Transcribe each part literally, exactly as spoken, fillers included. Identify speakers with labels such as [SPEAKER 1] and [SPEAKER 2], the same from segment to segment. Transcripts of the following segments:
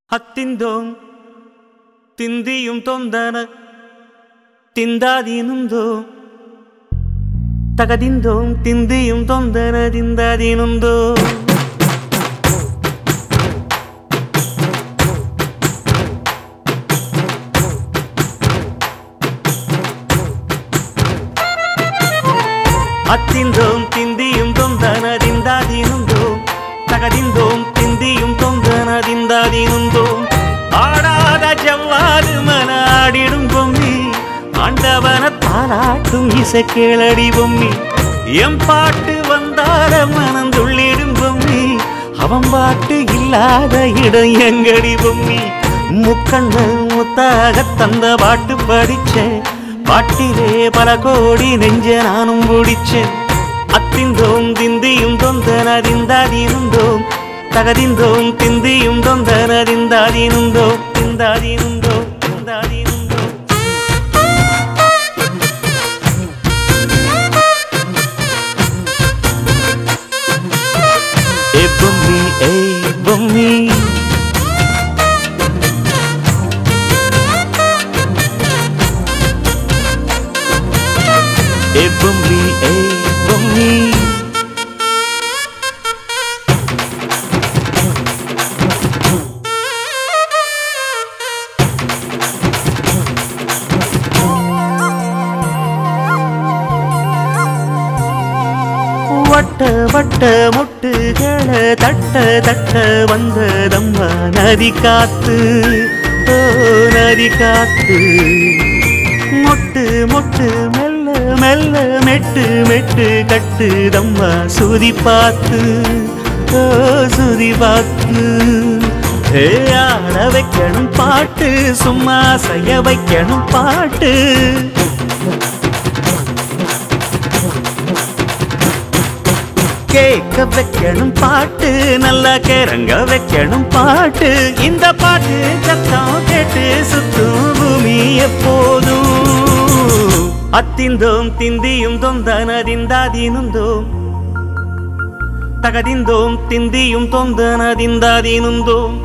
[SPEAKER 1] ಹತ್ತಿಂದೋಂ ತಿಂದಿಯುಂ ತೊಂದನ ತಿಂದಾದೀನುಂದೋ ತಗದಿಂದೋಂ ತಿಂದಿಯುಂ ತೊಂದನ ತಿಂದಾದೀನುಂದೋ ಹತ್ತಿಂದೋಂ ತಿಂದಿಯುಂ ತೊಂದನ ತಿಂದಾದೀನುಂದೋ ತಗದಿಂದೋಂ ತಿಂದಿಯುಂ ತೊಂದನ ತಿಂದಾದೀನುಂದೋ ஆடாத ஜவ்வாது மனாடிடும் பொம்மி ஆண்டவன தாராட்டும் இசை கேளடி பொம்மி எம் பாட்டு வந்தார மனந்துள்ளிடும் பொம்மி அவன் பாட்டு இல்லாத இடம் எங்கடி பொம்மி முக்கண்ணல் முத்தாக தந்த பாட்டு படிச்சேன் பாட்டிலே பல கோடி நெஞ்ச நானும் பிடிச்சேன் அத்திந்தோம் திந்தியும் தொந்தன திந்தாதீனுந்தோம் தகதிந்தோம் திந்தியும் தொந்தன திந்தாதீனுந்தோ திந்தாதீனுந்தோ திந்தாதீனுந்தோ ஏ பொம்மி ஏய் பொம்மி ஏ பொம்மி ஏய் பொம்மி வட்ட வட்ட முட்டுகள தட்ட தட்ட வந்ததம்மா நதி காத்து ஓ நதி காத்து மொட்டு மொட்டு மெல்ல மெல்ல மெட்டு மெட்டு கட்டுதம்மா சுதி பார்த்து ஓ சுதி பார்த்து ஆட வைக்கணும் பாட்டு சும்மா செய்ய வைக்கணும் பாட்டு கேட்க வைக்கணும் பாட்டு நல்லா கேரங்க வைக்கணும் பாட்டு இந்த பாட்டு சத்தம் கேட்டு சுத்தும் பூமி எப்போதும் அத்திந்தோம் திந்தியும் தொந்தன திந்தாதீனுந்தோம் தகதிந்தோம் திந்தியும் தொந்தன திந்தாதீனுந்தோம்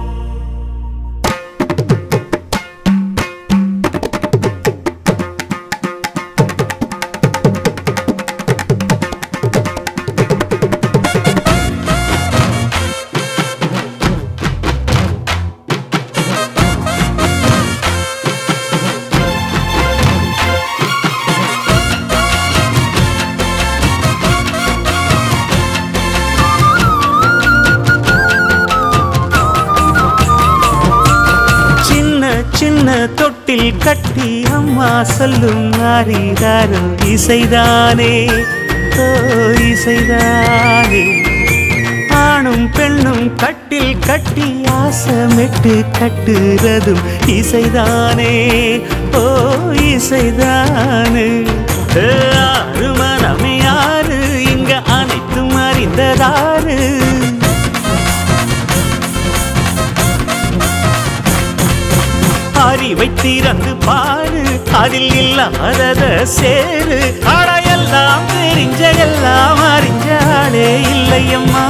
[SPEAKER 1] சின்ன தொட்டில் கட்டி அம்மா சொல்லும் நாரிதாரோ இசைதானே ஓ இசைதானே ஆணும் பெண்ணும் கட்டில் கட்டி ஆசமிட்டு கட்டுறதும் இசைதானே ஓ இசைதானே ஆறு மனமே யாரு இங்க அனைத்தும் அறிந்ததாரு அறிவை திறந்து பாரு அதில் இல்லாதத சேரு ஆடையெல்லாம் தெரிஞ்ச எல்லாம் அறிஞ்சாலே இல்லையம்மா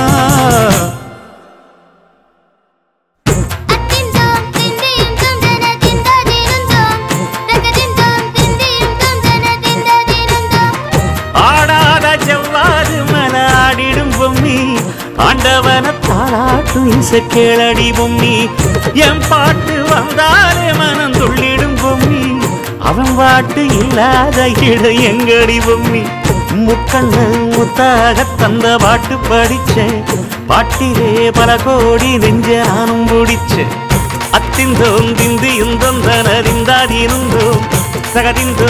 [SPEAKER 1] ஆடாத ஜவ்வாது மனாடிடும் பொம்மி ஆண்டவன தாராட்டும் இசை கேளடி பொம்மி என் பாட்டு வந்தாரே மனம் துள்ளிடும் பொம்மி அவன் பாட்டு இல்லாத இடம் எங்கடி பொம்மி முக்கண்ணல் முத்தாக தந்த பாட்டு படிச்சேன் பாட்டிலே பல கோடி நெஞ்ச நானும் பிடிச்சேன் அத்திந்தோம் திந்தியும் தொந்தன திந்தாதீனுந்தோம் தகதிந்தோம்